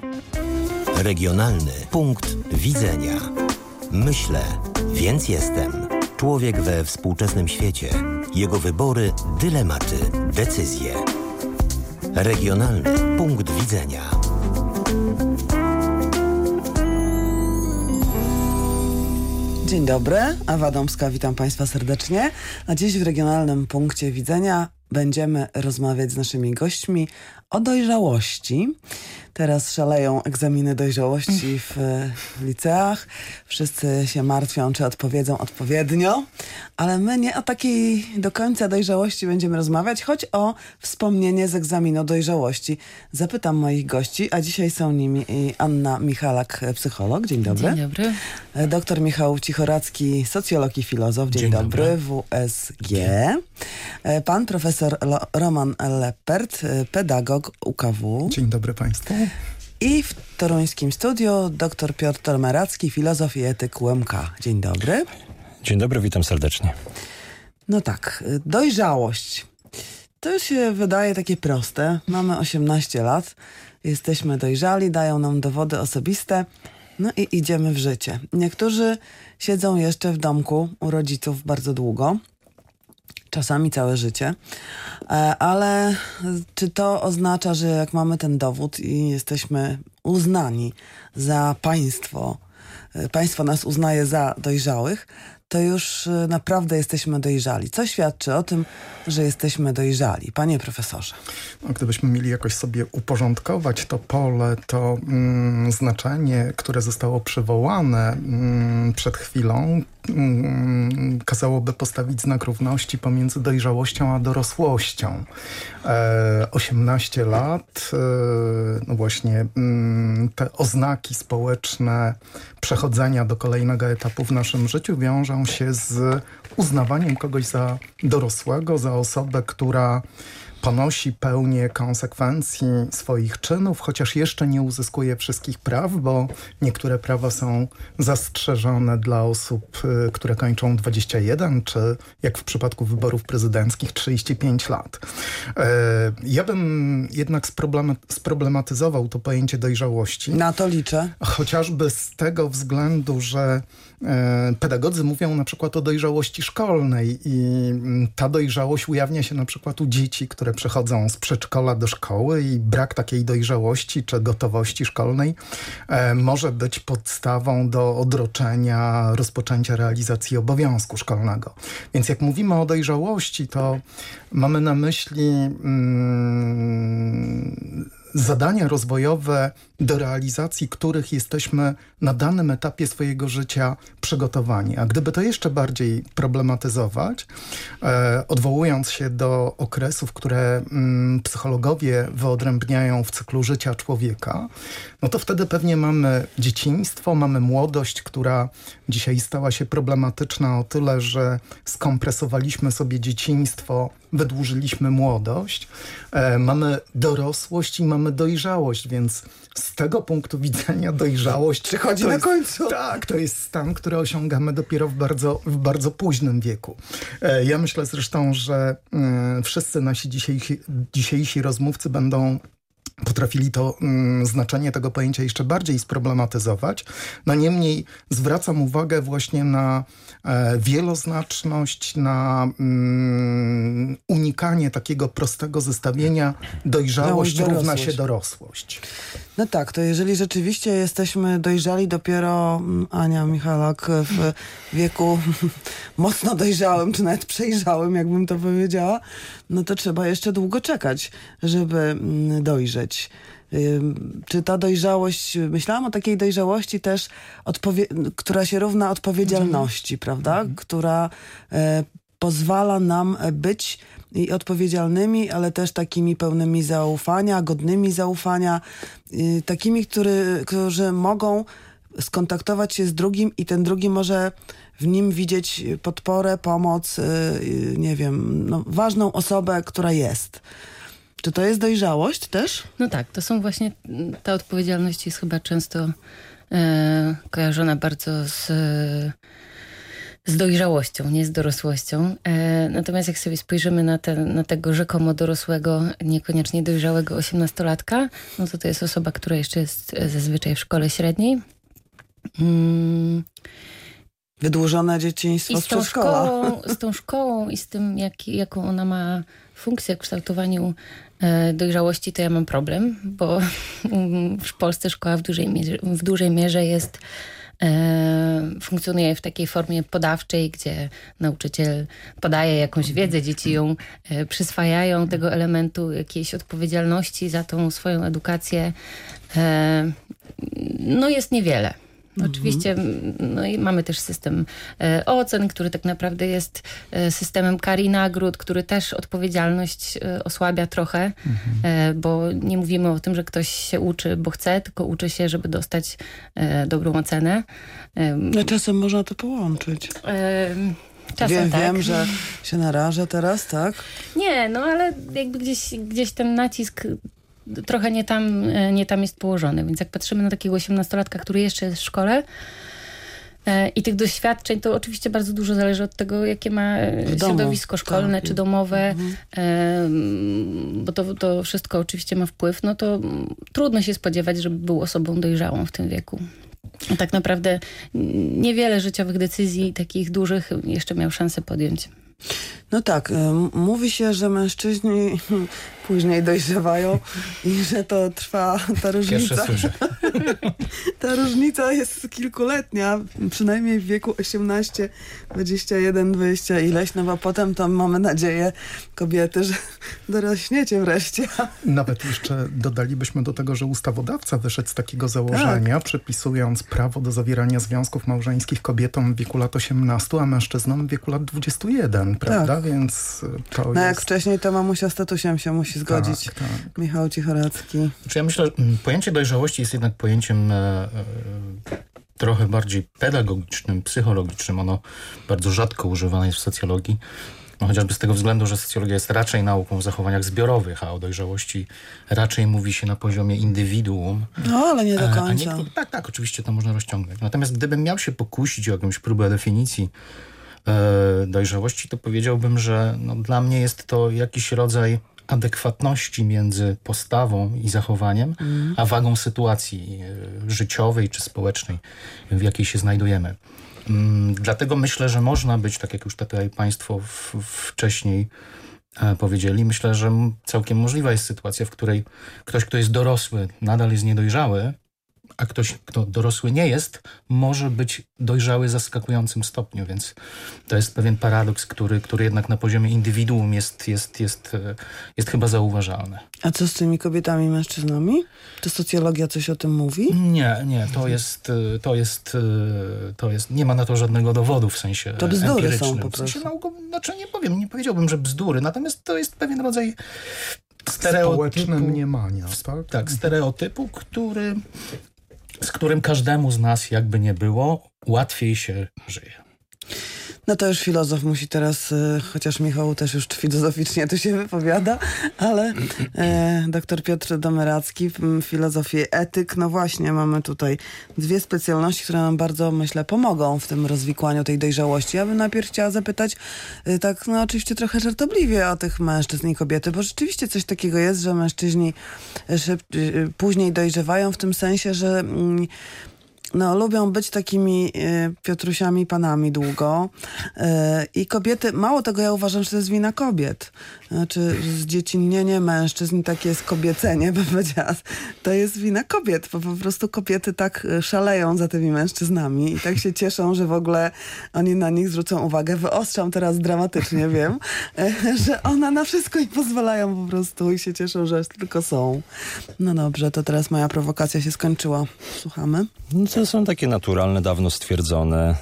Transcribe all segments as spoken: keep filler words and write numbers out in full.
Regionalny punkt widzenia. Myślę, więc jestem. Człowiek we współczesnym świecie. Jego wybory, dylematy, decyzje. Regionalny punkt widzenia. Dzień dobry, Ewa Domska, witam Państwa serdecznie. A dziś w Regionalnym Punkcie Widzenia będziemy rozmawiać z naszymi gośćmi o dojrzałości. Teraz szaleją egzaminy dojrzałości w liceach. Wszyscy się martwią, czy odpowiedzą odpowiednio. Ale my nie o takiej do końca dojrzałości będziemy rozmawiać, choć o wspomnienie z egzaminu dojrzałości. Zapytam moich gości, a dzisiaj są nimi Anna Michalak, psycholog. Dzień dobry. Dzień dobry. Doktor Michał Cichoracki, socjolog i filozof. Dzień, Dzień dobry. dobry. W S G. Pan profesor Roman Leppert, pedagog U K W. Dzień dobry Państwu. I w toruńskim studiu dr Piotr Tormeracki, filozof i etyk U M K. Dzień dobry. Dzień dobry, witam serdecznie. No tak, dojrzałość. To się wydaje takie proste. Mamy osiemnaście lat, jesteśmy dojrzali, dają nam dowody osobiste, no i idziemy w życie. Niektórzy siedzą jeszcze w domku u rodziców bardzo długo, czasami całe życie, ale czy to oznacza, że jak mamy ten dowód i jesteśmy uznani za państwo, państwo nas uznaje za dojrzałych, to już naprawdę jesteśmy dojrzali. Co świadczy o tym, że jesteśmy dojrzali? Panie profesorze. No, gdybyśmy mieli jakoś sobie uporządkować to pole, to mm, znaczenie, które zostało przywołane mm, przed chwilą, mm, kazałoby postawić znak równości pomiędzy dojrzałością a dorosłością. E, osiemnaście lat, e, no właśnie mm, te oznaki społeczne przechodzenia do kolejnego etapu w naszym życiu wiążą się z uznawaniem kogoś za dorosłego, za osobę, która ponosi pełnię konsekwencji swoich czynów, chociaż jeszcze nie uzyskuje wszystkich praw, bo niektóre prawa są zastrzeżone dla osób, y, które kończą dwadzieścia jeden, czy jak w przypadku wyborów prezydenckich trzydzieści pięć lat. Y, ja bym jednak sproblem- sproblematyzował to pojęcie dojrzałości. Na to liczę. Chociażby z tego względu, że pedagodzy mówią na przykład o dojrzałości szkolnej i ta dojrzałość ujawnia się na przykład u dzieci, które przechodzą z przedszkola do szkoły i brak takiej dojrzałości czy gotowości szkolnej e, może być podstawą do odroczenia rozpoczęcia realizacji obowiązku szkolnego. Więc jak mówimy o dojrzałości, to mamy na myśli mm, zadania rozwojowe, do realizacji których jesteśmy na danym etapie swojego życia przygotowani. A gdyby to jeszcze bardziej problematyzować, e, odwołując się do okresów, które mm, psychologowie wyodrębniają w cyklu życia człowieka, no to wtedy pewnie mamy dzieciństwo, mamy młodość, która dzisiaj stała się problematyczna o tyle, że skompresowaliśmy sobie dzieciństwo, wydłużyliśmy młodość, e, mamy dorosłość i mamy dojrzałość, więc z tego punktu widzenia dojrzałość przychodzi na jest, końcu. Tak, to jest stan, który osiągamy dopiero w bardzo, w bardzo późnym wieku. E, ja myślę zresztą, że e, wszyscy nasi dzisiejsi, dzisiejsi rozmówcy będą potrafili to mm, znaczenie tego pojęcia jeszcze bardziej sproblematyzować. No niemniej zwracam uwagę właśnie na e, wieloznaczność, na mm, unikanie takiego prostego zestawienia dojrzałość równa się dorosłość. No tak, to jeżeli rzeczywiście jesteśmy dojrzali dopiero, Ania Michalak, w wieku mocno dojrzałym, czy nawet przejrzałym, jakbym to powiedziała, no to trzeba jeszcze długo czekać, żeby dojrzeć. Czy ta dojrzałość, myślałam o takiej dojrzałości też, odpowie- która się równa odpowiedzialności, prawda? Mhm. Która e, pozwala nam być i odpowiedzialnymi, ale też takimi pełnymi zaufania, godnymi zaufania, y, takimi, który, którzy mogą skontaktować się z drugim i ten drugi może w nim widzieć podporę, pomoc, y, y, nie wiem, no, ważną osobę, która jest. Czy to jest dojrzałość też? No tak, to są właśnie, ta odpowiedzialność jest chyba często e, kojarzona bardzo z z dojrzałością, nie z dorosłością. E, natomiast jak sobie spojrzymy na, te, na tego rzekomo dorosłego, niekoniecznie dojrzałego osiemnastolatka, no to to jest osoba, która jeszcze jest zazwyczaj w szkole średniej. Mm. Wydłużone dzieciństwo I z z tą przedszkola. szkołą, z tą szkołą i z tym, jak, jaką ona ma funkcję w kształtowaniu e, dojrzałości, to ja mam problem, bo w Polsce szkoła w dużej mierze, w dużej mierze jest e, funkcjonuje w takiej formie podawczej, gdzie nauczyciel podaje jakąś wiedzę, dzieci ją e, przyswajają tego elementu jakiejś odpowiedzialności za tą swoją edukację. E, no jest niewiele. Oczywiście no i mamy też system e, ocen, który tak naprawdę jest e, systemem kar i nagród, który też odpowiedzialność e, osłabia trochę, mhm. e, bo nie mówimy o tym, że ktoś się uczy, bo chce, tylko uczy się, żeby dostać e, dobrą ocenę. E, no czasem można to połączyć. E, czasem wiem, tak. wiem, że się narażę teraz, tak? Nie, no ale jakby gdzieś, gdzieś ten nacisk trochę nie tam, nie tam jest położony. Więc jak patrzymy na takiego osiemnastolatka, który jeszcze jest w szkole e, i tych doświadczeń, to oczywiście bardzo dużo zależy od tego, jakie ma środowisko szkolne, tak, czy domowe, mhm. e, bo to, to wszystko oczywiście ma wpływ. No to trudno się spodziewać, żeby był osobą dojrzałą w tym wieku. Tak naprawdę niewiele życiowych decyzji takich dużych jeszcze miał szansę podjąć. No tak, mówi się, że mężczyźni później dojrzewają i że to trwa, ta różnica. Ta różnica jest kilkuletnia, przynajmniej w wieku osiemnaście, dwadzieścia jeden, dwadzieścia ileś, no bo potem tam mamy nadzieję, kobiety, że dorośniecie wreszcie. Nawet jeszcze dodalibyśmy do tego, że ustawodawca wyszedł z takiego założenia, tak. przepisując prawo do zawierania związków małżeńskich kobietom w wieku lat osiemnastu, a mężczyznom w wieku lat dwudziestu jeden, prawda? Tak. Więc to no jest... jak wcześniej to mamusia statusem się musi zgodzić. Tak, tak. Michał Cichoracki. Znaczy ja myślę, że pojęcie dojrzałości jest jednak pojęciem e, e, trochę bardziej pedagogicznym, psychologicznym. Ono bardzo rzadko używane jest w socjologii. No chociażby z tego względu, że socjologia jest raczej nauką o zachowaniach zbiorowych, a o dojrzałości raczej mówi się na poziomie indywiduum. No, ale nie do końca. A nie, tak, tak, oczywiście to można rozciągnąć. Natomiast gdybym miał się pokusić o jakąś próbę definicji e, dojrzałości, to powiedziałbym, że no, dla mnie jest to jakiś rodzaj adekwatności między postawą i zachowaniem, mm. a wagą sytuacji e, życiowej czy społecznej, w jakiej się znajdujemy. Dlatego myślę, że można być, tak jak już tutaj państwo w, wcześniej e, powiedzieli, myślę, że całkiem możliwa jest sytuacja, w której ktoś, kto jest dorosły, nadal jest niedojrzały, a ktoś, kto dorosły nie jest, może być dojrzały w zaskakującym stopniu, więc to jest pewien paradoks, który, który jednak na poziomie indywiduum jest, jest, jest, jest chyba zauważalny. A co z tymi kobietami i mężczyznami? Czy socjologia coś o tym mówi? Nie, nie, to jest, to jest, to jest, nie ma na to żadnego dowodu w sensie to bzdury empirycznym. są po prostu. W sensie naukowym, znaczy nie powiem, nie powiedziałbym, że bzdury, natomiast to jest pewien rodzaj stereotypu. Społeczne mniemania, tak? Tak, stereotypu, który, z którym każdemu z nas, jakby nie było, łatwiej się żyje. No to już filozof musi teraz, y, chociaż Michał też już filozoficznie tu się wypowiada, ale e, doktor Piotr Domeracki, filozofii etyk, no właśnie, mamy tutaj dwie specjalności, które nam bardzo, myślę, pomogą w tym rozwikłaniu tej dojrzałości. Ja bym najpierw chciała zapytać, y, tak no oczywiście trochę żartobliwie o tych mężczyzn i kobiety, bo rzeczywiście coś takiego jest, że mężczyźni szyb, y, później dojrzewają w tym sensie, że y, no, lubią być takimi y, Piotrusiami panami długo y, i kobiety, mało tego, ja uważam, że to jest wina kobiet. Znaczy zdziecinnienie mężczyzn, takie skobiecenie, bym powiedziała, to jest wina kobiet, bo po prostu kobiety tak szaleją za tymi mężczyznami i tak się cieszą, że w ogóle oni na nich zwrócą uwagę. Wyostrzam teraz dramatycznie, wiem, y, że one na wszystko im pozwalają po prostu i się cieszą, że tylko są. No dobrze, to teraz moja prowokacja się skończyła. Słuchamy. No to są takie naturalne, dawno stwierdzone,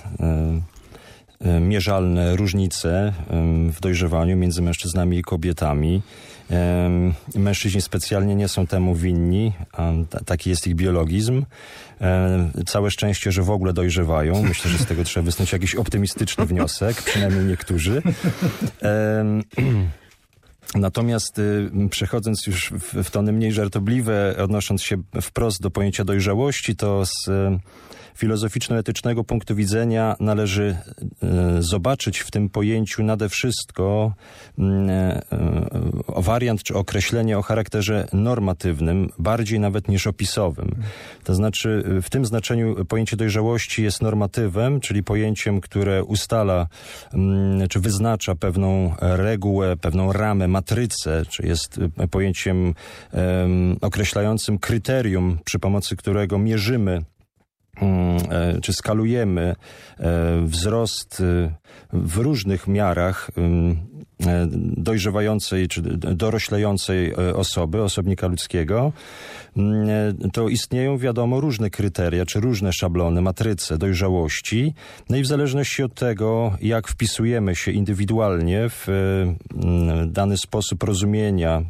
y, y, mierzalne różnice y, w dojrzewaniu między mężczyznami i kobietami. Y, mężczyźni specjalnie nie są temu winni, a t- taki jest ich biologizm. Y, całe szczęście, że w ogóle dojrzewają. Myślę, że z tego trzeba wysnuć jakiś optymistyczny wniosek, przynajmniej niektórzy. Y, Natomiast y, przechodząc już w, w tony mniej żartobliwe, odnosząc się wprost do pojęcia dojrzałości, to z y, filozoficzno-etycznego punktu widzenia należy y, zobaczyć w tym pojęciu nade wszystko y, y, wariant czy określenie o charakterze normatywnym, bardziej nawet niż opisowym. To znaczy w tym znaczeniu pojęcie dojrzałości jest normatywem, czyli pojęciem, które ustala y, czy wyznacza pewną regułę, pewną ramę, matrycę, czy jest pojęciem y, określającym kryterium, przy pomocy którego mierzymy czy skalujemy wzrost w różnych miarach dojrzewającej czy doroślejącej osoby, osobnika ludzkiego, to istnieją, wiadomo, różne kryteria, czy różne szablony, matryce dojrzałości. No i w zależności od tego, jak wpisujemy się indywidualnie w dany sposób rozumienia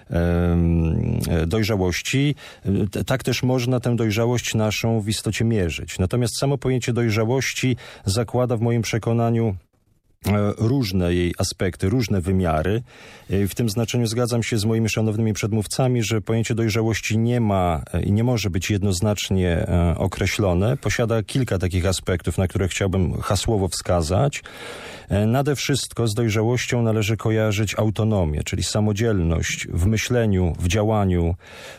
dojrzałości, tak też można tę dojrzałość naszą w istocie mierzyć. Natomiast samo pojęcie dojrzałości zakłada w moim przekonaniu różne jej aspekty, różne wymiary. W tym znaczeniu zgadzam się z moimi szanownymi przedmówcami, że pojęcie dojrzałości nie ma i nie może być jednoznacznie określone. Posiada kilka takich aspektów, na które chciałbym hasłowo wskazać. Nade wszystko z dojrzałością należy kojarzyć autonomię, czyli samodzielność w myśleniu, w działaniu,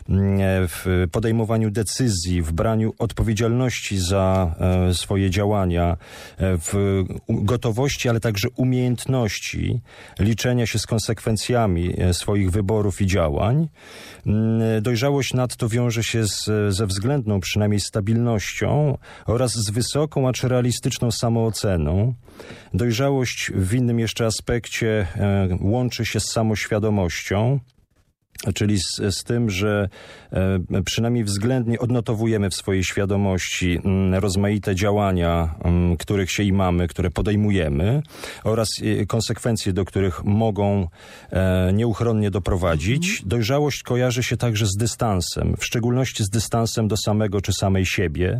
w podejmowaniu decyzji, w braniu odpowiedzialności za swoje działania, w gotowości, ale także umiejętności liczenia się z konsekwencjami swoich wyborów i działań. Dojrzałość nadto wiąże się z, ze względną przynajmniej stabilnością oraz z wysoką, acz realistyczną samooceną. Dojrzałość w innym jeszcze aspekcie e, łączy się z samoświadomością, czyli z, z tym, że e, przynajmniej względnie odnotowujemy w swojej świadomości m, rozmaite działania, m, których się imamy, które podejmujemy oraz e, konsekwencje, do których mogą e, nieuchronnie doprowadzić. Mhm. Dojrzałość kojarzy się także z dystansem, w szczególności z dystansem do samego czy samej siebie,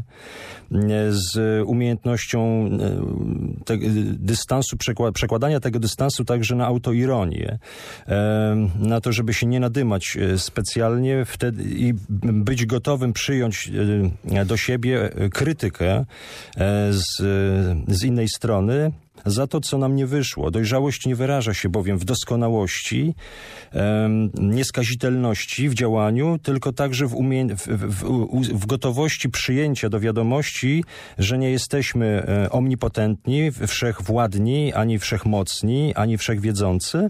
z umiejętnością te, dystansu, przekła, przekładania tego dystansu także na autoironię, e, na to, żeby się nie nadymać specjalnie wtedy i być gotowym przyjąć do siebie krytykę z, z innej strony za to, co nam nie wyszło. Dojrzałość nie wyraża się bowiem w doskonałości, em, nieskazitelności w działaniu, tylko także w, umie- w, w, w gotowości przyjęcia do wiadomości, że nie jesteśmy e, omnipotentni, wszechwładni, ani wszechmocni, ani wszechwiedzący.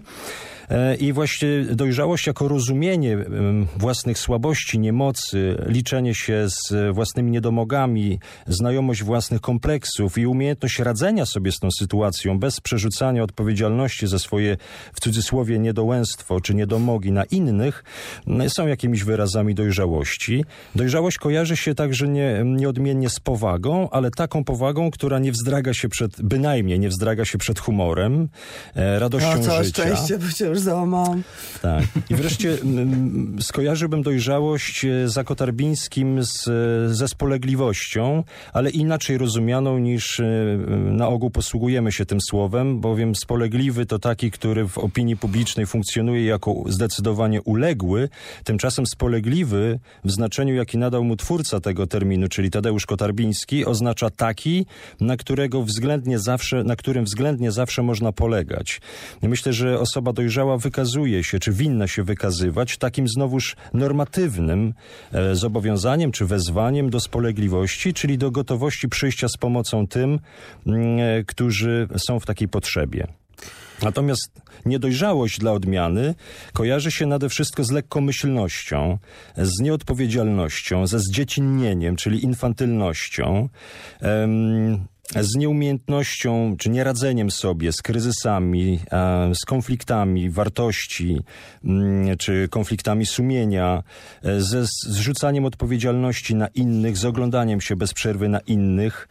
I właśnie dojrzałość jako rozumienie własnych słabości, niemocy, liczenie się z własnymi niedomogami, znajomość własnych kompleksów i umiejętność radzenia sobie z tą sytuacją bez przerzucania odpowiedzialności za swoje, w cudzysłowie, niedołęstwo czy niedomogi na innych, są jakimiś wyrazami dojrzałości. Dojrzałość kojarzy się także nie, nieodmiennie z powagą, ale taką powagą, która nie wzdraga się przed, bynajmniej nie wzdraga się przed humorem, radością no, całe życia. szczęście, bo cię już załamałam. Tak. I wreszcie m, skojarzyłbym dojrzałość za Kotarbińskim z, ze spolegliwością, ale inaczej rozumianą niż na ogół posługujemy się tym słowem, bowiem spolegliwy to taki, który w opinii publicznej funkcjonuje jako zdecydowanie uległy, tymczasem spolegliwy w znaczeniu, jaki nadał mu twórca tego terminu, czyli Tadeusz Kotarbiński, oznacza taki, na którego względnie zawsze, na którym względnie zawsze można polegać. Myślę, że osoba dojrzała wykazuje się, czy winna się wykazywać takim znowuż normatywnym e, zobowiązaniem, czy wezwaniem do spolegliwości, czyli do gotowości przyjścia z pomocą tym, e, którzy są w takiej potrzebie. Natomiast niedojrzałość dla odmiany kojarzy się nade wszystko z lekkomyślnością, z nieodpowiedzialnością, ze zdziecinnieniem, czyli infantylnością, em, z nieumiejętnością czy nieradzeniem sobie z kryzysami, z konfliktami wartości czy konfliktami sumienia, ze zrzucaniem odpowiedzialności na innych, z oglądaniem się bez przerwy na innych,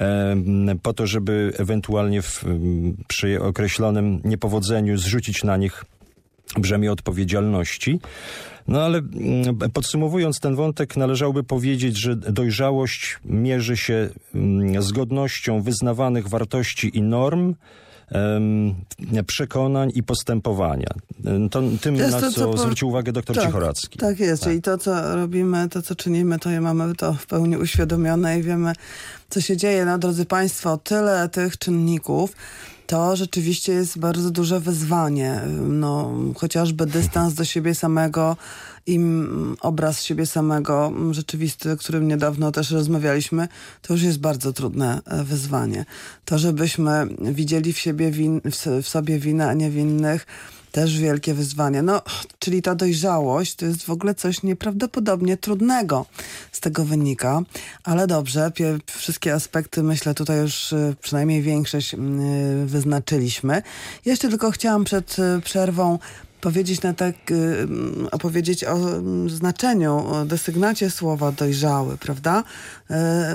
po to, żeby ewentualnie w, przy określonym niepowodzeniu zrzucić na nich brzemię odpowiedzialności. No ale podsumowując ten wątek, należałoby powiedzieć, że dojrzałość mierzy się z godnością wyznawanych wartości i norm em, przekonań i postępowania. To, tym, To jest na to, co, co po- zwrócił uwagę doktor Tak, Cichoracki. Tak jest, czyli to, co robimy, to, co czynimy, to je mamy to w pełni uświadomione i wiemy, co się dzieje. No, drodzy Państwo, tyle tych czynników, to rzeczywiście jest bardzo duże wyzwanie. No, chociażby dystans do siebie samego i mm, obraz siebie samego mm, rzeczywisty, o którym niedawno też rozmawialiśmy, to już jest bardzo trudne e, wyzwanie. To, żebyśmy widzieli w, siebie win, w, s- w sobie winę, a nie winnych, też wielkie wyzwanie. No, czyli ta dojrzałość to jest w ogóle coś nieprawdopodobnie trudnego. Z tego wynika. Ale dobrze, pie- wszystkie aspekty, myślę, tutaj już y, przynajmniej większość y, wyznaczyliśmy. Jeszcze tylko chciałam przed y, przerwą powiedzieć na tak, y, opowiedzieć o y, znaczeniu, o desygnacie słowa dojrzały, prawda? Y,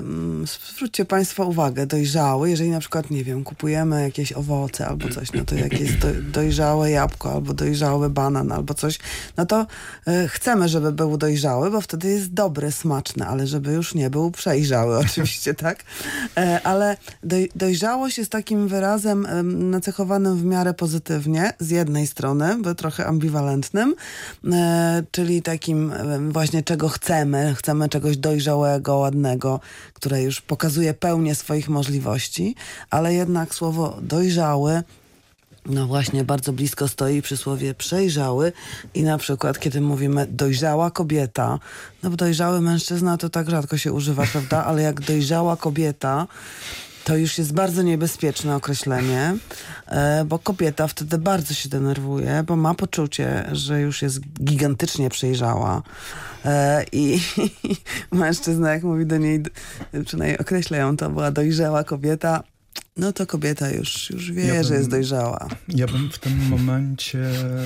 y, zwróćcie Państwo uwagę, dojrzały, jeżeli na przykład, nie wiem, kupujemy jakieś owoce albo coś, no to jak jest do, dojrzałe jabłko albo dojrzały banan albo coś, no to y, chcemy, żeby był dojrzały, bo wtedy jest dobry, smaczny, ale żeby już nie był przejrzały oczywiście, tak? E, ale doj, dojrzałość jest takim wyrazem y, nacechowanym w miarę pozytywnie, z jednej strony, bo trochę ambiwalentnym, e, czyli takim e, właśnie czego chcemy, chcemy czegoś dojrzałego, ładnego, które już pokazuje pełnię swoich możliwości, ale jednak słowo dojrzały no właśnie bardzo blisko stoi przysłowie przejrzały i na przykład kiedy mówimy dojrzała kobieta, no bo dojrzały mężczyzna to tak rzadko się używa, prawda, ale jak dojrzała kobieta, to już jest bardzo niebezpieczne określenie, e, bo kobieta wtedy bardzo się denerwuje, bo ma poczucie, że już jest gigantycznie przejrzała. E, I mężczyzna, jak mówi do niej, przynajmniej określa ją, to była dojrzała kobieta, no to kobieta już, już wie, Ja bym- że jest dojrzała. Ja bym w tym momencie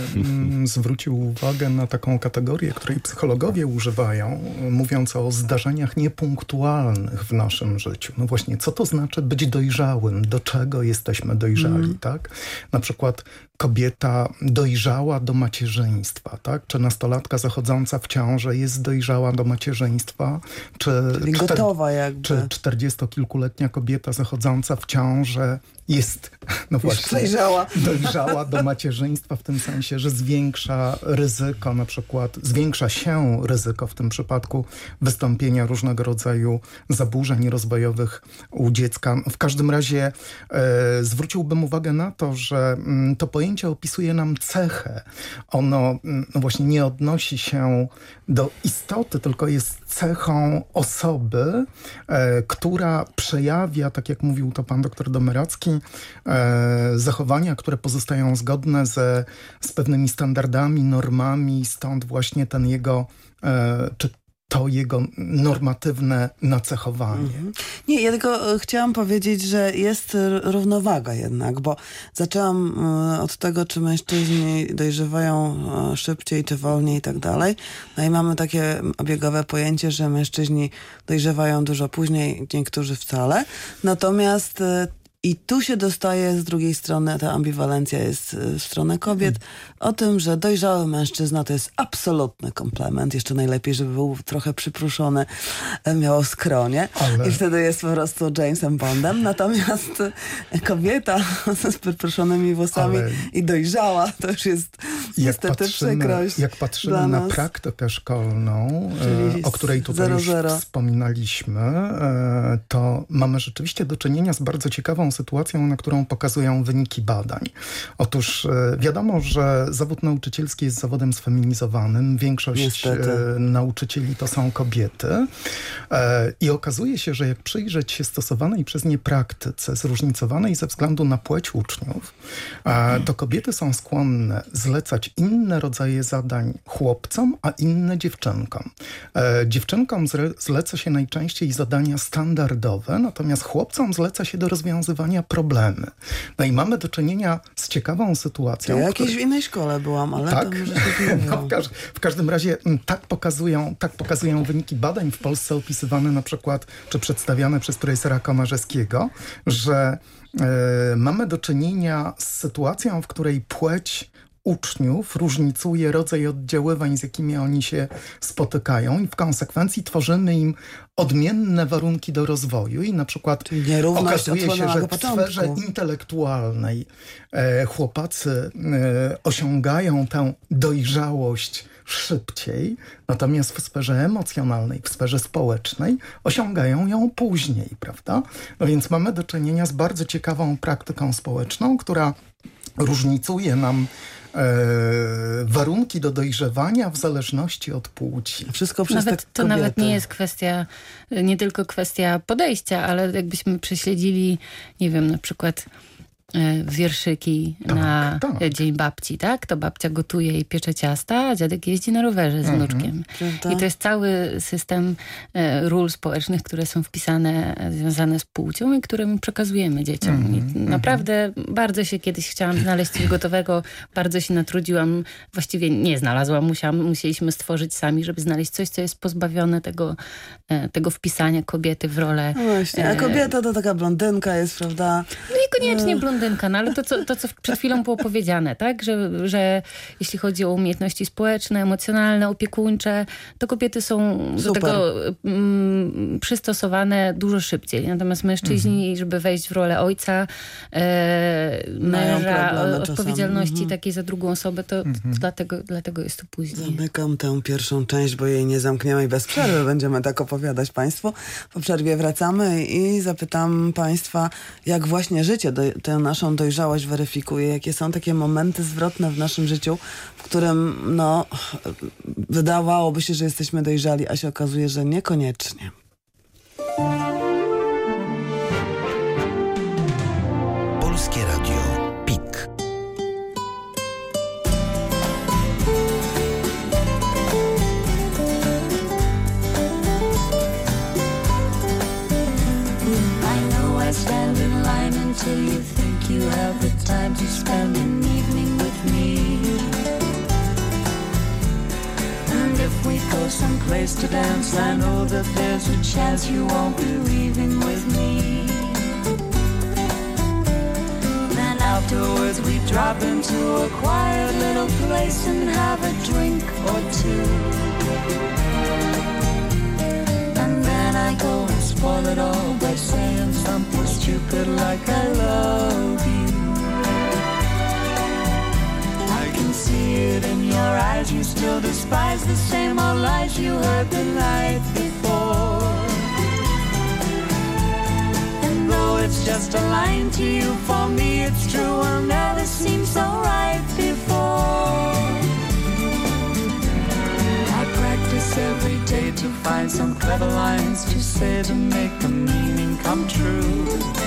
mm, zwrócił uwagę na taką kategorię, której psychologowie używają, mówiąc o zdarzeniach niepunktualnych w naszym życiu. No właśnie, co to znaczy być dojrzałym? Do czego jesteśmy dojrzali, Mm. tak? Na przykład kobieta dojrzała do macierzyństwa, tak? Czy nastolatka zachodząca w ciążę jest dojrzała do macierzyństwa? Czy, Czyli czter- gotowa jakby. czy czterdziestokilkuletnia kobieta zachodząca w ciążę jest, no Już właśnie, przejrzała. dojrzała do macierzyństwa w tym sensie, że zwiększa ryzyko, na przykład zwiększa się ryzyko w tym przypadku wystąpienia różnego rodzaju zaburzeń rozwojowych u dziecka. W każdym razie e, zwróciłbym uwagę na to, że mm, to pojęcie opisuje nam cechę. Ono mm, no właśnie nie odnosi się do istoty, tylko jest cechą osoby, e, która przejawia, tak jak mówił to pan doktor Domeracki, e, zachowania, które pozostają zgodne ze, z pewnymi standardami, normami, stąd właśnie ten jego, e, czy to jego normatywne nacechowanie. Mhm. Nie, ja tylko e, chciałam powiedzieć, że jest r- równowaga jednak, bo zaczęłam e, od tego, czy mężczyźni dojrzewają e, szybciej, czy wolniej i tak dalej. No i mamy takie obiegowe pojęcie, że mężczyźni dojrzewają dużo później, niektórzy wcale. Natomiast e, i tu się dostaje z drugiej strony, ta ambiwalencja jest e, w stronę kobiet, o tym, że dojrzały mężczyzna to jest absolutny komplement. Jeszcze najlepiej, żeby był trochę przypruszony, e, miał skronie. Ale- I wtedy jest po prostu Jamesem Bondem. Natomiast e, kobieta z przypruszonymi włosami Ale- i dojrzała, to już jest niestety przykrość. jak patrzymy dla na nas. praktykę szkolną, Czyli e, o której tutaj zero, już zero. wspominaliśmy, e, to mamy rzeczywiście do czynienia z bardzo ciekawą sytuacją, na którą pokazują wyniki badań. Otóż e, wiadomo, że zawód nauczycielski jest zawodem sfeminizowanym. Większość Niestety. e, nauczycieli to są kobiety. E, I okazuje się, że jak przyjrzeć się stosowanej przez nie praktyce, zróżnicowanej ze względu na płeć uczniów, e, to kobiety są skłonne zlecać inne rodzaje zadań chłopcom, a inne dziewczynkom. E, dziewczynkom zre- zleca się najczęściej zadania standardowe, natomiast chłopcom zleca się do rozwiązywania problemy. No i mamy do czynienia z ciekawą sytuacją. Ja w jakiejś której- w innej szkole byłam, ale tak? to może się nie No, w, każ- w każdym razie m, tak pokazują, tak pokazują wyniki badań w Polsce opisywane na przykład, czy przedstawiane przez profesora Komarzeskiego, że e, mamy do czynienia z sytuacją, w której płeć uczniów różnicuje rodzaj oddziaływań, z jakimi oni się spotykają i w konsekwencji tworzymy im odmienne warunki do rozwoju i na przykład okazuje się, że w sferze intelektualnej e, chłopacy e, osiągają tę dojrzałość szybciej, natomiast w sferze emocjonalnej, w sferze społecznej osiągają ją później, prawda? No więc mamy do czynienia z bardzo ciekawą praktyką społeczną, która różnicuje nam e, warunki do dojrzewania w zależności od płci. Wszystko przez nawet, te To kobiety. nawet nie jest kwestia, nie tylko kwestia podejścia, ale jakbyśmy prześledzili, nie wiem, na przykład wierszyki tak, na tak. Dzień Babci, tak? To babcia gotuje i piecze ciasta, a dziadek jeździ na rowerze z mhm. wnuczkiem. Prawda? I to jest cały system e, ról społecznych, które są wpisane, e, związane z płcią i które my przekazujemy dzieciom. Mhm. I naprawdę mhm. bardzo się kiedyś chciałam znaleźć coś gotowego, bardzo się natrudziłam, właściwie nie znalazłam, musiałam, musieliśmy stworzyć sami, żeby znaleźć coś, co jest pozbawione tego, e, tego wpisania kobiety w rolę. No właśnie, a kobieta to taka blondynka jest, prawda? No niekoniecznie blondynka. No ale to co, to, co przed chwilą było powiedziane, tak? Że, że jeśli chodzi o umiejętności społeczne, emocjonalne, opiekuńcze, to kobiety są Super. do tego mm, przystosowane dużo szybciej. Natomiast mężczyźni, mhm. żeby wejść w rolę ojca, e, męża, odpowiedzialności mhm. takiej za drugą osobę, to, mhm. to dlatego, dlatego jest to później. Zamykam tę pierwszą część, bo jej nie zamkniemy i bez przerwy będziemy tak opowiadać Państwu. Po przerwie wracamy i zapytam Państwa, jak właśnie życie do, tę naszą dojrzałość weryfikuje, jakie są takie momenty zwrotne w naszym życiu, w którym no, wydawałoby się, że jesteśmy dojrzali, a się okazuje, że niekoniecznie. Polskie Radio PiK. I know I stand in line until you think you have the time to spend an evening with me. And if we go someplace to dance, I know that there's a chance you won't be leaving with me. Then afterwards we drop into a quiet little place and have a drink or two. And then I go and spoil it all by saying something stupid like I love you. I can see it in your eyes, you still despise the same old lies you heard the night before. And though it's just a line to you, for me it's true, will never seem so right before. I practice every day to find some clever lines to say to make the meaning come true.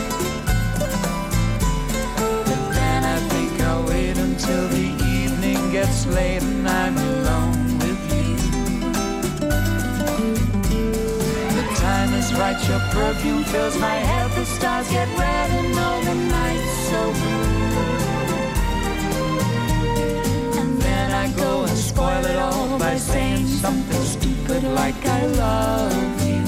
But then I think I'll wait until the evening gets late and I'm alone with you. The time is right, your perfume fills my head, the stars get red and all the night's so blue. And then I go and spoil it all by saying something stupid like I love you.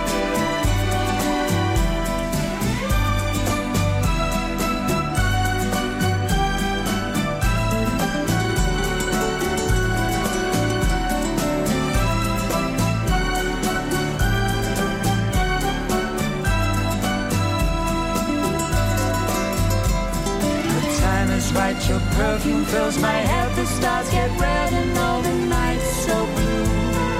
Right, your perfume fills my head, the stars get red and all the night's so blue.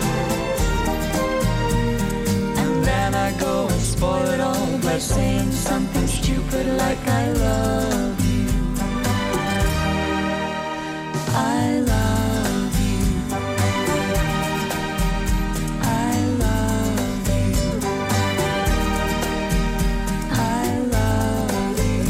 And then I go and spoil it all by saying something stupid like I love you. I love you. I love you. I love you.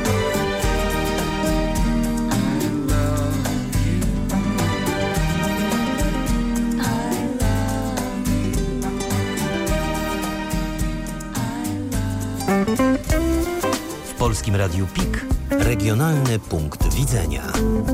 W Polskim Radiu PiK regionalny punkt widzenia.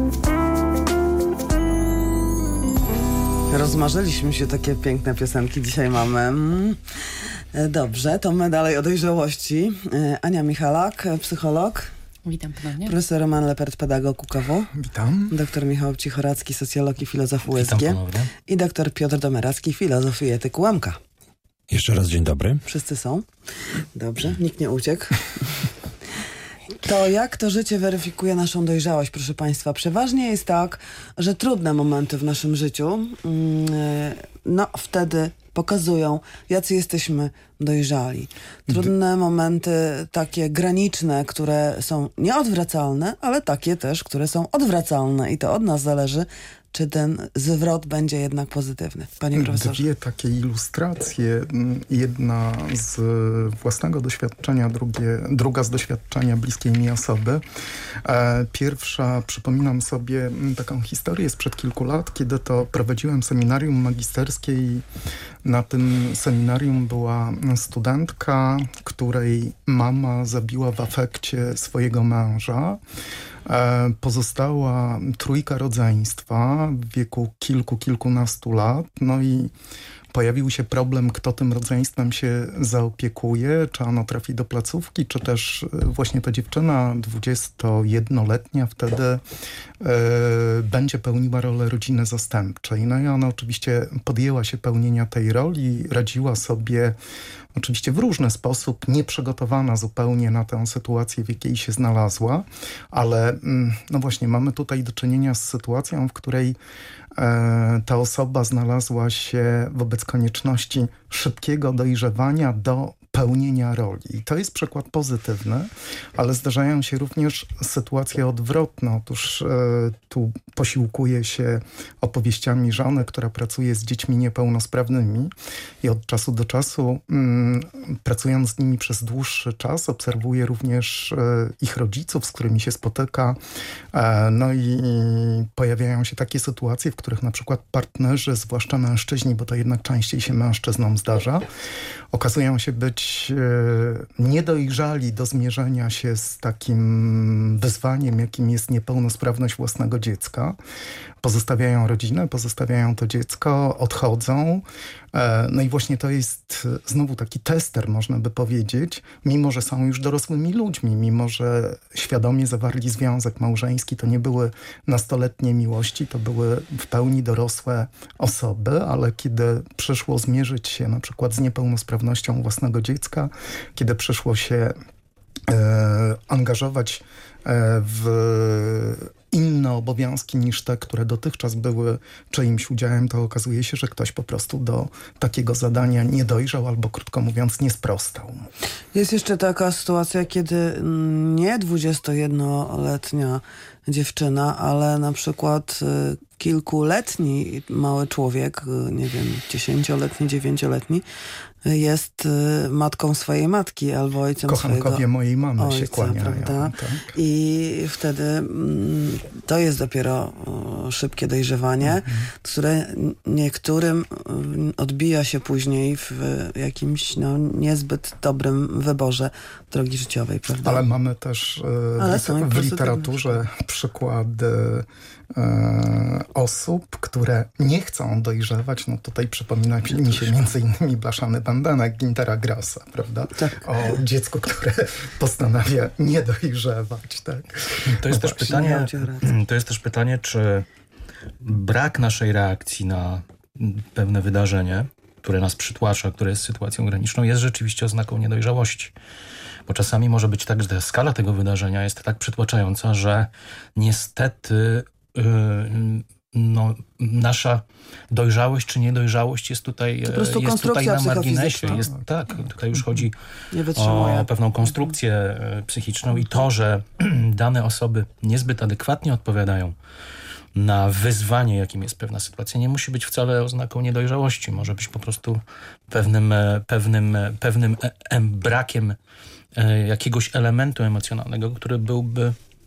Rozmarzyliśmy się, takie piękne piosenki dzisiaj mamy. Mm. Dobrze, to my dalej o dojrzałości. Ania Michalak, psycholog. Witam ponownie. Profesor Roman Lepert, pedagog U K W. Witam. Doktor Michał Cichoracki, socjolog i filozof U S G. Witam ponownie. I doktor Piotr Domeracki, filozof i etyk U M K. Jeszcze raz dzień dobry. Wszyscy są? Dobrze, nikt nie uciekł. To jak to życie weryfikuje naszą dojrzałość, proszę Państwa? Przeważnie jest tak, że trudne momenty w naszym życiu, no wtedy pokazują, jacy jesteśmy dojrzali. Trudne momenty takie graniczne, które są nieodwracalne, ale takie też, które są odwracalne i to od nas zależy, czy ten zwrot będzie jednak pozytywny. Panie profesorze. Dwie takie ilustracje. Jedna z własnego doświadczenia, drugie, druga z doświadczenia bliskiej mi osoby. Pierwsza, przypominam sobie taką historię sprzed kilku lat, kiedy to prowadziłem seminarium magisterskie i na tym seminarium była studentka, której mama zabiła w afekcie swojego męża. Pozostała trójka rodzeństwa w wieku kilku, kilkunastu lat. No i pojawił się problem, kto tym rodzeństwem się zaopiekuje, czy ono trafi do placówki, czy też właśnie ta dziewczyna dwudziestojednoletnia wtedy e, będzie pełniła rolę rodziny zastępczej. No i ona oczywiście podjęła się pełnienia tej roli, radziła sobie oczywiście w różny sposób, nieprzygotowana zupełnie na tę sytuację, w jakiej się znalazła, ale no właśnie mamy tutaj do czynienia z sytuacją, w której e, ta osoba znalazła się wobec konieczności szybkiego dojrzewania do pełnienia roli. I to jest przykład pozytywny, ale zdarzają się również sytuacje odwrotne. Otóż e, tu posiłkuje się opowieściami żony, która pracuje z dziećmi niepełnosprawnymi i od czasu do czasu mm, pracując z nimi przez dłuższy czas obserwuje również e, ich rodziców, z którymi się spotyka. E, no i, i pojawiają się takie sytuacje, w których na przykład partnerzy, zwłaszcza mężczyźni, bo to jednak częściej się mężczyznom zdarza, okazują się być niedojrzali do zmierzenia się z takim wyzwaniem, jakim jest niepełnosprawność własnego dziecka. Pozostawiają rodzinę, pozostawiają to dziecko, odchodzą. No i właśnie to jest znowu taki tester, można by powiedzieć, mimo że są już dorosłymi ludźmi, mimo że świadomie zawarli związek małżeński, to nie były nastoletnie miłości, to były w pełni dorosłe osoby, ale kiedy przyszło zmierzyć się na przykład z niepełnosprawnością własnego dziecka, kiedy przyszło się e, angażować e, w inne obowiązki niż te, które dotychczas były czyimś udziałem, to okazuje się, że ktoś po prostu do takiego zadania nie dojrzał albo, krótko mówiąc, nie sprostał. Jest jeszcze taka sytuacja, kiedy nie dwudziestojednoletnia dziewczyna, ale na przykład kilkuletni mały człowiek, nie wiem, dziesięcioletni, dziewięcioletni, jest matką swojej matki albo ojcem Kochankowie swojego mojej mamy ojca, się kłaniają. prawda? Tak. I wtedy mm, to jest dopiero o, szybkie dojrzewanie, mm-hmm. które niektórym odbija się później w jakimś no, niezbyt dobrym wyborze drogi życiowej, prawda? Ale mamy też e, Ale w, w literaturze przykłady e, osób, które nie chcą dojrzewać. No tutaj przypomina mi się między innymi Blaszany Bębenek Güntera Grassa, prawda? Tak. O dziecku, które postanawia nie dojrzewać. Tak? To jest, no też pytanie, to jest też pytanie, czy brak naszej reakcji na pewne wydarzenie, które nas przytłacza, które jest sytuacją graniczną, jest rzeczywiście oznaką niedojrzałości. Bo czasami może być tak, że skala tego wydarzenia jest tak przytłaczająca, że niestety yy, no, nasza dojrzałość czy niedojrzałość jest tutaj, jest tutaj na marginesie. Jest, tak, tutaj już chodzi o pewną konstrukcję psychiczną i to, że dane osoby niezbyt adekwatnie odpowiadają na wyzwanie, jakim jest pewna sytuacja, nie musi być wcale oznaką niedojrzałości. Może być po prostu pewnym, pewnym, pewnym brakiem jakiegoś elementu emocjonalnego, który byłby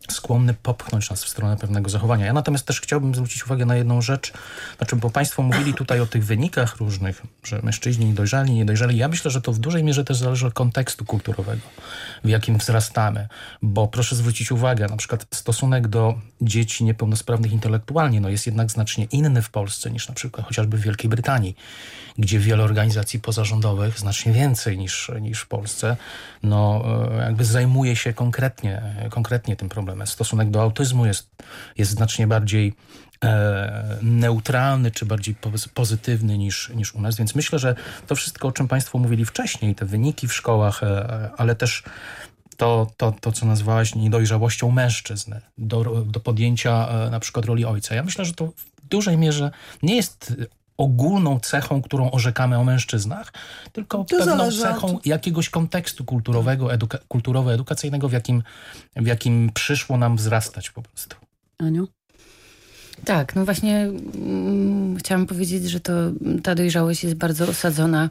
skłonny popchnąć nas w stronę pewnego zachowania. Ja natomiast też chciałbym zwrócić uwagę na jedną rzecz, znaczy, bo państwo mówili tutaj o tych wynikach różnych, że mężczyźni dojrzali, nie dojrzali. Ja myślę, że to w dużej mierze też zależy od kontekstu kulturowego, w jakim wzrastamy, bo proszę zwrócić uwagę, na przykład stosunek do dzieci niepełnosprawnych intelektualnie no jest jednak znacznie inny w Polsce niż na przykład chociażby w Wielkiej Brytanii, gdzie wiele organizacji pozarządowych, znacznie więcej niż, niż w Polsce, no jakby zajmuje się konkretnie, konkretnie tym problemem. Stosunek do autyzmu jest, jest znacznie bardziej e, neutralny, czy bardziej pozytywny niż, niż u nas, więc myślę, że to wszystko, o czym państwo mówili wcześniej, te wyniki w szkołach, e, ale też to, to, to, co nazwałaś niedojrzałością mężczyzn do, do podjęcia e, na przykład roli ojca. Ja myślę, że to w dużej mierze nie jest ogólną cechą, którą orzekamy o mężczyznach, tylko to pewną cechą od... jakiegoś kontekstu kulturowego, eduka- kulturowo-edukacyjnego, w jakim, w jakim przyszło nam wzrastać po prostu. Aniu? Tak, no właśnie mm, chciałam powiedzieć, że to ta dojrzałość jest bardzo osadzona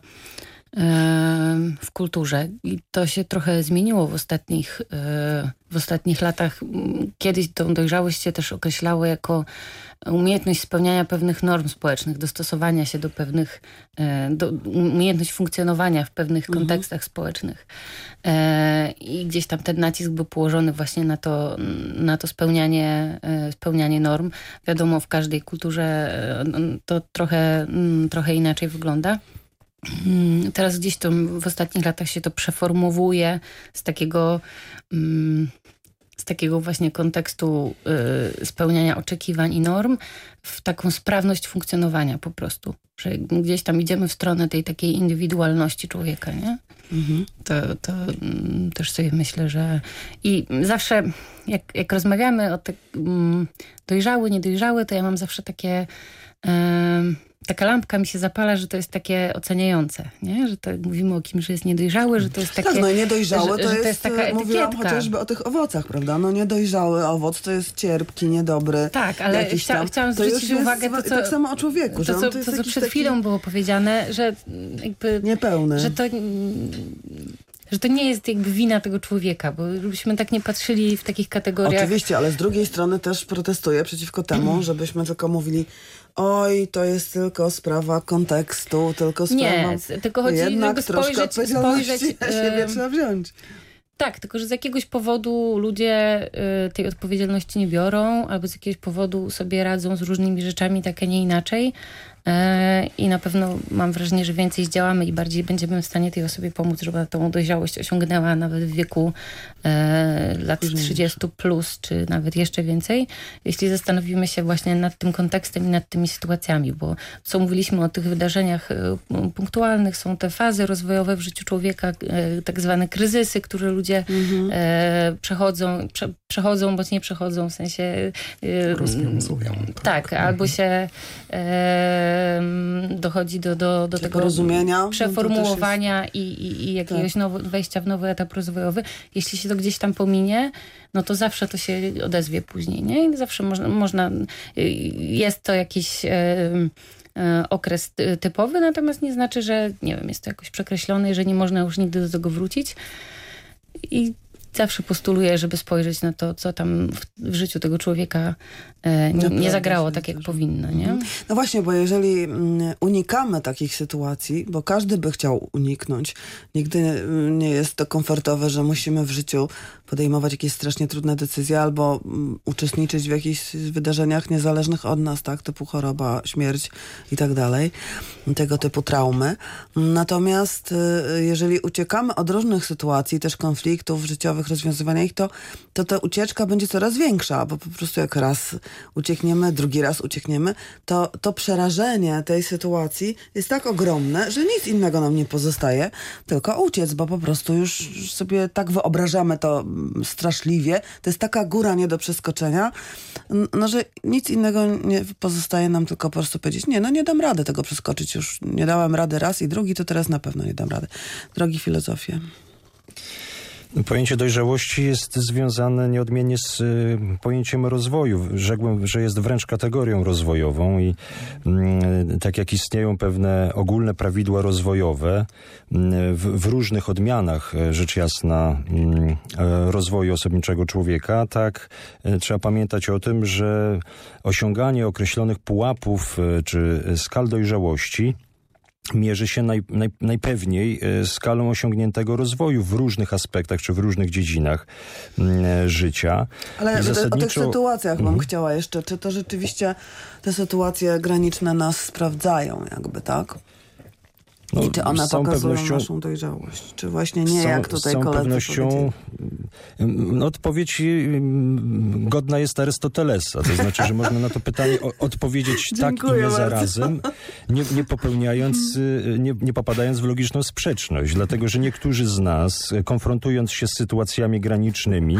w kulturze i to się trochę zmieniło w ostatnich, w ostatnich latach. Kiedyś tą dojrzałość się też określało jako umiejętność spełniania pewnych norm społecznych, dostosowania się do pewnych, do, umiejętność funkcjonowania w pewnych mhm. kontekstach społecznych. I gdzieś tam ten nacisk był położony właśnie na to, na to spełnianie, spełnianie norm. Wiadomo, w każdej kulturze to trochę, trochę inaczej wygląda. Teraz gdzieś to w ostatnich latach się to przeformułuje z takiego, z takiego właśnie kontekstu spełniania oczekiwań i norm w taką sprawność funkcjonowania po prostu. Że gdzieś tam idziemy w stronę tej takiej indywidualności człowieka, nie? Mhm. To, to też sobie myślę, że i zawsze jak, jak rozmawiamy o te dojrzały, niedojrzały, to ja mam zawsze takie taka lampka mi się zapala, że to jest takie oceniające, nie? Że to mówimy o kimś, że jest niedojrzały, że to jest takie... Tak, no niedojrzałe że, to, że jest, to jest taka etykieta. Mówiłam chociażby o tych owocach, prawda? No niedojrzały owoc to jest cierpki, niedobry. Tak, ale chcia, tam, chciałam zwrócić uwagę to, co, tak samo o człowieku. To, że co, to, to, jest co przed taki... chwilą było powiedziane, że jakby... Niepełny. Że to... że to nie jest jakby wina tego człowieka, bo żebyśmy tak nie patrzyli w takich kategoriach. Oczywiście, ale z drugiej strony też protestuję przeciwko temu, żebyśmy tylko mówili oj, to jest tylko sprawa kontekstu, tylko sprawa... Nie, tylko chodzi, jednak żeby troszkę spojrzeć... odpowiedzialności spojrzeć, na siebie yy... trzeba wziąć. Tak, tylko że z jakiegoś powodu ludzie y, tej odpowiedzialności nie biorą, albo z jakiegoś powodu sobie radzą z różnymi rzeczami tak, a nie inaczej. I na pewno mam wrażenie, że więcej zdziałamy i bardziej będziemy w stanie tej osobie pomóc, żeby tą dojrzałość osiągnęła nawet w wieku e, lat trzydziestu plus, czy nawet jeszcze więcej, jeśli zastanowimy się właśnie nad tym kontekstem i nad tymi sytuacjami, bo co mówiliśmy o tych wydarzeniach e, punktualnych, są te fazy rozwojowe w życiu człowieka, e, tak zwane kryzysy, które ludzie mhm. e, przechodzą, prze, przechodzą, bądź nie przechodzą, w sensie... E, rozwiązują. Tak, tak mhm. albo się... E, dochodzi do, do, do tego rozumienia, przeformułowania no i, i, i jakiegoś tak. nowo, wejścia w nowy etap rozwojowy. Jeśli się to gdzieś tam pominie, no to zawsze to się odezwie później, nie? I zawsze można, można jest to jakiś e, e, okres typowy, natomiast nie znaczy, że nie wiem, jest to jakoś przekreślone, że nie można już nigdy do tego wrócić. I zawsze postuluję, żeby spojrzeć na to, co tam w, w życiu tego człowieka e, nie, nie zagrało tak, jak powinno. Nie? No właśnie, bo jeżeli mm, unikamy takich sytuacji, bo każdy by chciał uniknąć, nigdy nie jest to komfortowe, że musimy w życiu podejmować jakieś strasznie trudne decyzje albo um, uczestniczyć w jakichś wydarzeniach niezależnych od nas, tak, typu choroba, śmierć i tak dalej, tego typu traumy. Natomiast y, jeżeli uciekamy od różnych sytuacji, też konfliktów życiowych, rozwiązywania ich, to, to ta ucieczka będzie coraz większa, bo po prostu jak raz uciekniemy, drugi raz uciekniemy, to, to przerażenie tej sytuacji jest tak ogromne, że nic innego nam nie pozostaje, tylko uciec, bo po prostu już sobie tak wyobrażamy to straszliwie. To jest taka góra nie do przeskoczenia, no, że nic innego nie pozostaje nam, tylko po prostu powiedzieć, nie, no nie dam rady tego przeskoczyć już. Nie dałem rady raz i drugi, to teraz na pewno nie dam rady. Drogi filozofie. Pojęcie dojrzałości jest związane nieodmiennie z y, pojęciem rozwoju. Rzekłbym, że jest wręcz kategorią rozwojową i y, tak jak istnieją pewne ogólne prawidła rozwojowe y, w, w różnych odmianach, rzecz jasna, y, rozwoju osobniczego człowieka, tak y, trzeba pamiętać o tym, że osiąganie określonych pułapów y, czy skal dojrzałości mierzy się naj, naj, najpewniej skalą osiągniętego rozwoju w różnych aspektach czy w różnych dziedzinach e, życia. Ale zasadniczo... o tych sytuacjach bym mhm. chciała jeszcze. Czy to rzeczywiście te sytuacje graniczne nas sprawdzają jakby, tak? No, I czy one z całą pokazują pewnością, naszą dojrzałość? Czy właśnie nie, są, jak tutaj z całą koledzy pewnością powiedzieli? no, odpowiedź godna jest Arystotelesa. To znaczy, że można na to pytanie o, odpowiedzieć tak i nie zarazem, nie, nie popełniając, nie, nie popadając w logiczną sprzeczność. Dlatego, że niektórzy z nas, konfrontując się z sytuacjami granicznymi,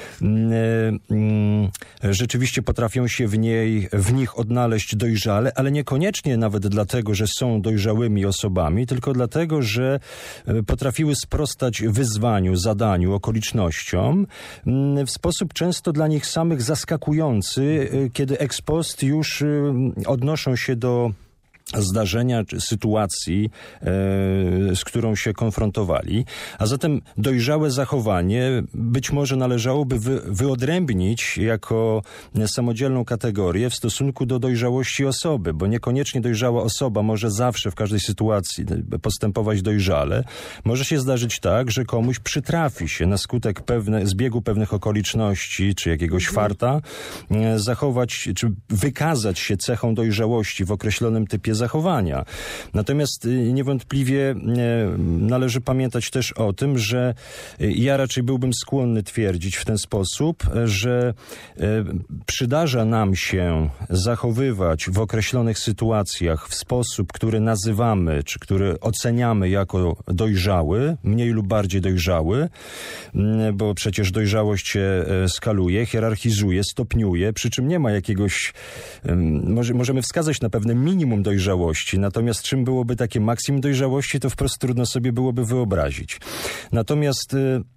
rzeczywiście potrafią się w niej, w nich odnaleźć dojrzale, ale niekoniecznie nawet dlatego, że są dojrzałymi osobami, tylko dlatego, że potrafiły sprostać wyzwaniu, zadaniu, okolicznościom w sposób często dla nich samych zaskakujący, kiedy ex post już odnoszą się do zdarzenia czy sytuacji, e, z którą się konfrontowali. A zatem dojrzałe zachowanie być może należałoby wy, wyodrębnić jako samodzielną kategorię w stosunku do dojrzałości osoby, bo niekoniecznie dojrzała osoba może zawsze w każdej sytuacji postępować dojrzale. Może się zdarzyć tak, że komuś przytrafi się na skutek pewne, zbiegu pewnych okoliczności czy jakiegoś farta e, zachować, czy wykazać się cechą dojrzałości w określonym typie zachowania. Natomiast niewątpliwie należy pamiętać też o tym, że ja raczej byłbym skłonny twierdzić w ten sposób, że przydarza nam się zachowywać w określonych sytuacjach w sposób, który nazywamy, czy który oceniamy jako dojrzały, mniej lub bardziej dojrzały, bo przecież dojrzałość się skaluje, hierarchizuje, stopniuje, przy czym nie ma jakiegoś, może, możemy wskazać na pewne minimum dojrzałości, natomiast czym byłoby takie maksimum dojrzałości, to wprost trudno sobie byłoby wyobrazić. Natomiast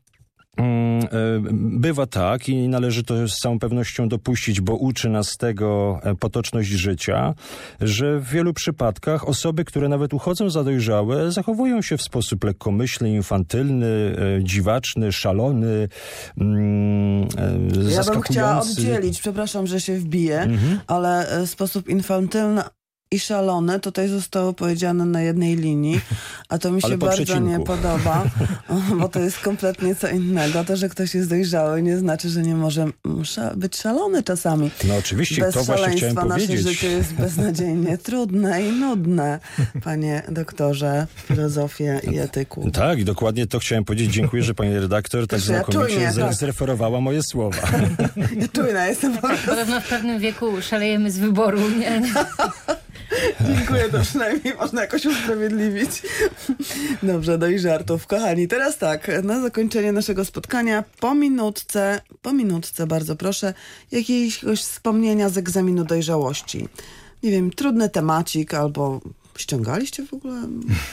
bywa tak i należy to z całą pewnością dopuścić, bo uczy nas tego potoczność życia, że w wielu przypadkach osoby, które nawet uchodzą za dojrzałe, zachowują się w sposób lekkomyślny, infantylny, dziwaczny, szalony, zaskakujący. Ja bym chciała oddzielić, przepraszam, że się wbiję, mhm. ale sposób infantylny i szalone tutaj zostało powiedziane na jednej linii, a to mi się bardzo przecinku. nie podoba, bo to jest kompletnie co innego. To, że ktoś jest dojrzały, nie znaczy, że nie może być szalony czasami. No oczywiście, Bez to właśnie chciałem powiedzieć. Nasze życie jest beznadziejnie trudne i nudne, panie doktorze, filozofię i etyku. Tak, i dokładnie to chciałem powiedzieć. Dziękuję, że pani redaktor tak znakomicie ja tak. zreferowała moje słowa. Ja czujna jestem. Podobno w pewnym wieku szalejemy z wyboru, nie? Dziękuję, to przynajmniej można jakoś usprawiedliwić. Dobrze, no i żartów. Kochani, teraz tak, na zakończenie naszego spotkania po minutce, po minutce bardzo proszę, jakiegoś wspomnienia z egzaminu dojrzałości. Nie wiem, trudny temacik albo ściągaliście w ogóle?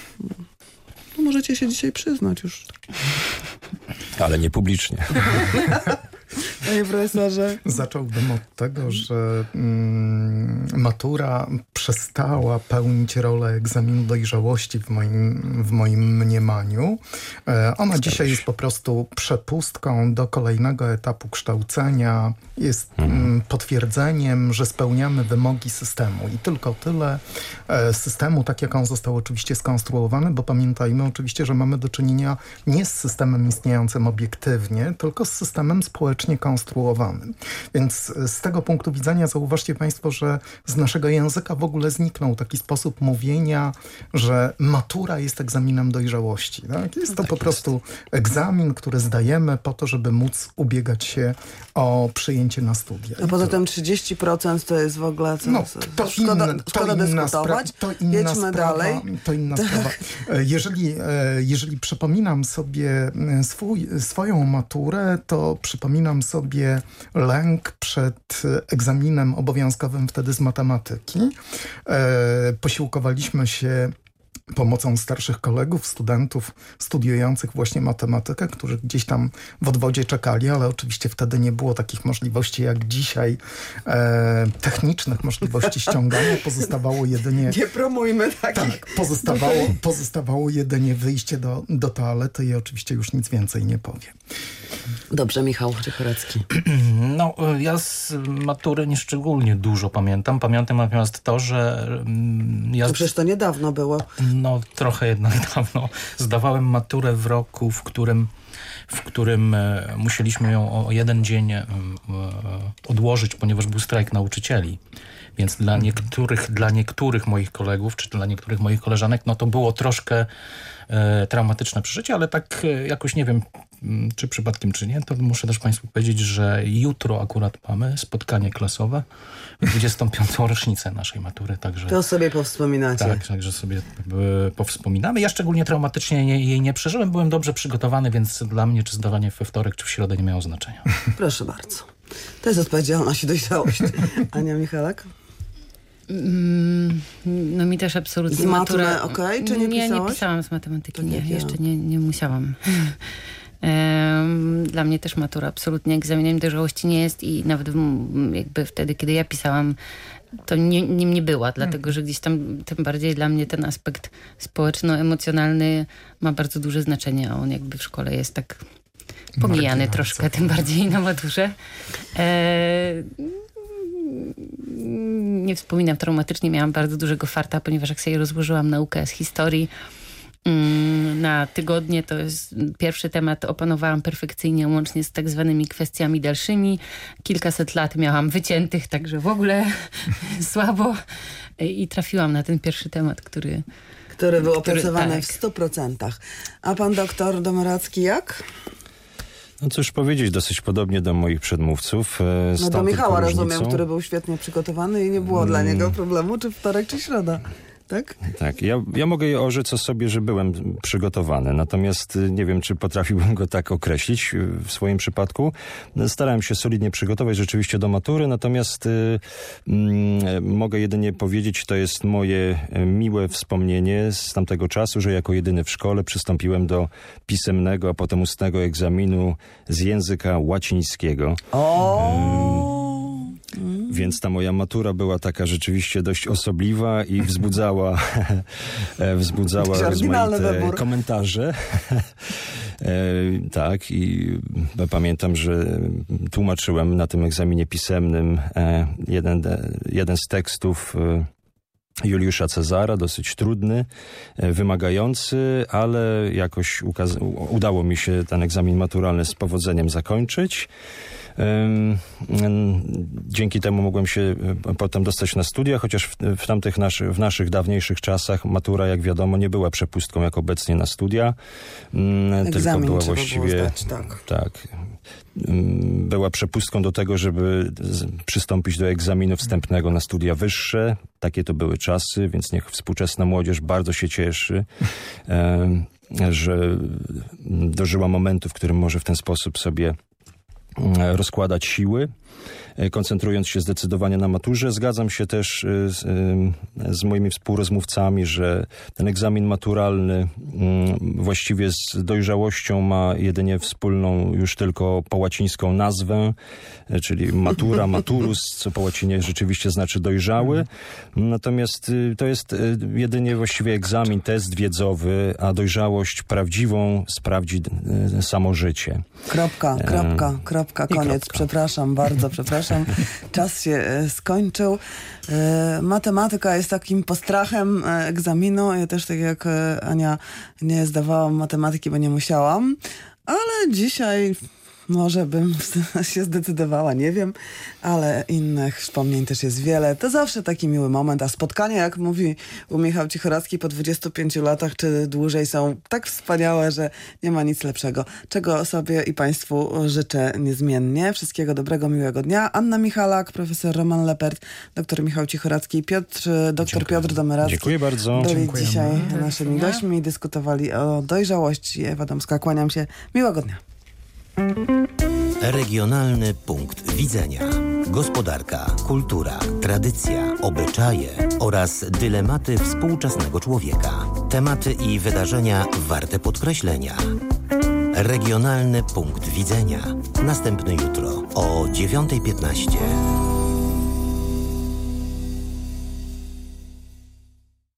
No możecie się dzisiaj przyznać już. Ale nie publicznie. Panie profesorze. Zacząłbym od tego, że mm, matura przestała pełnić rolę egzaminu dojrzałości w moim, w moim mniemaniu. E, ona dzisiaj jest po prostu przepustką do kolejnego etapu kształcenia. Jest mm, potwierdzeniem, że spełniamy wymogi systemu. I tylko tyle e, systemu, tak jak on został oczywiście skonstruowany, bo pamiętajmy oczywiście, że mamy do czynienia nie z systemem istniejącym obiektywnie, tylko z systemem społecznym konstruowanym. Więc z tego punktu widzenia zauważcie państwo, że z naszego języka w ogóle zniknął taki sposób mówienia, że matura jest egzaminem dojrzałości. Tak? Jest to tak po jest. prostu egzamin, który zdajemy po to, żeby móc ubiegać się o przyjęcie na studia. A poza tym trzydzieści procent to jest w ogóle co, no, to szkoda, inne, to szkoda inna dyskutować. Spra- to inna Jedźmy sprawa, dalej. To inna tak. sprawa. Jeżeli, jeżeli przypominam sobie swój, swoją maturę, to przypominam sobie lęk przed egzaminem obowiązkowym wtedy z matematyki. E, posiłkowaliśmy się pomocą starszych kolegów, studentów studiujących właśnie matematykę, którzy gdzieś tam w odwodzie czekali, ale oczywiście wtedy nie było takich możliwości jak dzisiaj, e, technicznych możliwości ściągania. Pozostawało jedynie... Nie promujmy takich. Tak, pozostawało, pozostawało jedynie wyjście do, do toalety i oczywiście już nic więcej nie powiem. Dobrze, Michał Cichoracki. No, ja z matury nieszczególnie dużo pamiętam. Pamiętam natomiast to, że ja... To przecież to niedawno było. No, trochę jednak dawno. Zdawałem maturę w roku, w którym, w którym musieliśmy ją o jeden dzień odłożyć, ponieważ był strajk nauczycieli. Więc dla niektórych, dla niektórych moich kolegów, czy dla niektórych moich koleżanek, no to było troszkę e, traumatyczne przeżycie, ale tak e, jakoś nie wiem, czy przypadkiem, czy nie, to muszę też Państwu powiedzieć, że jutro akurat mamy spotkanie klasowe, dwudziestą piątą rocznicę naszej matury, także... To sobie powspominacie. Tak, także sobie e, powspominamy. Ja szczególnie traumatycznie nie, jej nie przeżyłem, byłem dobrze przygotowany, więc dla mnie czy zdawanie we wtorek, czy w środę nie miało znaczenia. Proszę bardzo. To jest odpowiedzialność i dojrzałość. Ania Michalak? Mm, no mi też absolutnie z matura... maturę okej, czy nie Nie, pisałaś? nie pisałam z matematyki, Tak nie, jak ja. jeszcze nie, nie musiałam. Em, Dla mnie też matura absolutnie egzaminem dojrzałości nie jest i nawet w- jakby wtedy, kiedy ja pisałam, to nie, nim nie była, dlatego że gdzieś tam tym bardziej dla mnie ten aspekt społeczno-emocjonalny ma bardzo duże znaczenie, a on jakby w szkole jest tak pomijany troszkę, tym bardziej na maturze. E, nie wspominam traumatycznie, miałam bardzo dużego farta, ponieważ jak sobie rozłożyłam naukę z historii mm, na tygodnie, to jest pierwszy temat opanowałam perfekcyjnie, łącznie z tak zwanymi kwestiami dalszymi. Kilkaset lat miałam wyciętych, także w ogóle słabo i trafiłam na ten pierwszy temat, który... Który był Który- opracowany tak. w stu procentach. A pan doktor Domoracki jak? No cóż powiedzieć, dosyć podobnie do moich przedmówców. e, z No tą do Michała tylko rozumiem, różnicą. który był świetnie przygotowany i nie było dla niego problemu, czy wtorek, czy środa. Tak? Tak, ja, ja mogę orzec o sobie, że byłem przygotowany, natomiast y, nie wiem, czy potrafiłbym go tak określić y, w swoim przypadku. No, starałem się solidnie przygotować rzeczywiście do matury, natomiast y, y, mogę jedynie powiedzieć, to jest moje y, miłe wspomnienie z tamtego czasu, że jako jedyny w szkole przystąpiłem do pisemnego, a potem ustnego egzaminu z języka łacińskiego. O. Więc ta moja matura była taka rzeczywiście dość osobliwa i wzbudzała, wzbudzała Jakiś oryginalny rozmaite wybór. komentarze. E, tak, i pamiętam, że tłumaczyłem na tym egzaminie pisemnym e, jeden, jeden z tekstów e, Juliusza Cezara, dosyć trudny, e, wymagający, ale jakoś ukaz- u- udało mi się ten egzamin maturalny z powodzeniem zakończyć. Ym, ym, Dzięki temu mogłem się y, potem dostać na studia, chociaż w, w tamtych naszy, w naszych dawniejszych czasach matura, jak wiadomo, nie była przepustką jak obecnie na studia. Ym, tylko Egzamin była trzeba właściwie było zdać, tak. tak, ym, była przepustką do tego, żeby z, przystąpić do egzaminu wstępnego na studia wyższe. Takie to były czasy, więc niech współczesna młodzież bardzo się cieszy, ym, że dożyła momentu, w którym może w ten sposób sobie rozkładać siły, koncentrując się zdecydowanie na maturze. Zgadzam się też z, z moimi współrozmówcami, że ten egzamin maturalny właściwie z dojrzałością ma jedynie wspólną już tylko po łacińską nazwę, czyli matura, maturus, co po łacinie rzeczywiście znaczy dojrzały. Natomiast to jest jedynie właściwie egzamin, test wiedzowy, a dojrzałość prawdziwą sprawdzi samo życie. Kropka, kropka, kropka, I koniec. kropka. Przepraszam, bardzo przepraszam. Czas się e, skończył. E, matematyka jest takim postrachem e, egzaminu. Ja też tak jak e, Ania nie zdawałam matematyki, bo nie musiałam. Ale dzisiaj może bym się zdecydowała, nie wiem, ale innych wspomnień też jest wiele. To zawsze taki miły moment, a spotkania, jak mówi u Michał Cichoracki, po dwudziestu pięciu latach czy dłużej są tak wspaniałe, że nie ma nic lepszego. Czego sobie i Państwu życzę niezmiennie. Wszystkiego dobrego, miłego dnia. Anna Michalak, profesor Roman Lepert, doktor Michał Cichoracki, Piotr, doktor Piotr Domoracki. Dziękuję bardzo. Byli Dziękujemy. dzisiaj Do naszymi widzenia. gośćmi i dyskutowali o dojrzałości. Ewa Domska, kłaniam się. Miłego dnia. Regionalny punkt widzenia. Gospodarka, kultura, tradycja, obyczaje oraz dylematy współczesnego człowieka. Tematy i wydarzenia warte podkreślenia. Regionalny punkt widzenia. Następny jutro o dziewiąta piętnaście.